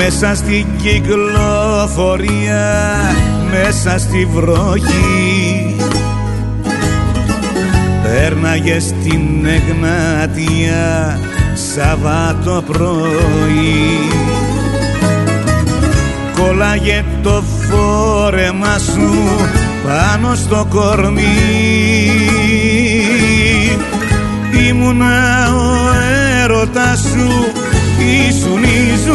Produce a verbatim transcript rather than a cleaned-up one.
μέσα στην κυκλοφορία, μέσα στη βροχή. Πέρναγε στην Εγνάτια Σαββάτο πρωί. Κόλλαγε το φόρεμα σου πάνω στο κορμί. Ήμουνα ο έρωτας σου, ήσουν η